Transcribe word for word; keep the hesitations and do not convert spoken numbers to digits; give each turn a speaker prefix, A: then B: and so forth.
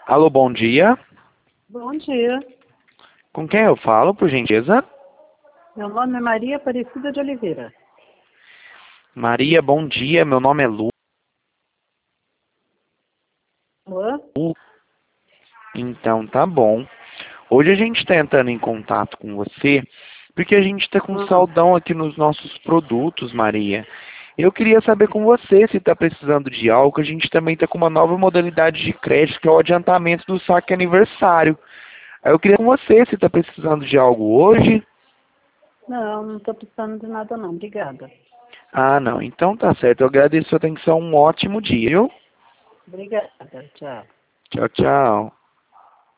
A: Alô, bom dia.
B: Bom dia.
A: Com quem eu falo, por gentileza?
B: Meu nome é Maria Aparecida de Oliveira.
A: Maria, bom dia. Meu nome é Lu.
B: Alô?
A: Então, tá bom. Hoje a gente está entrando em contato com você porque a gente está com
B: Uhum.
A: saldão aqui nos nossos produtos, Maria. Eu queria saber com você se está precisando de algo. A gente também está com uma nova modalidade de crédito, que é o adiantamento do saque aniversário. Aí eu queria com você se está precisando de algo hoje.
B: Não, não estou precisando de nada não. Obrigada.
A: Ah, não. Então tá certo. Eu agradeço a sua atenção. Um ótimo dia, viu?
B: Obrigada. Tchau.
A: Tchau, tchau.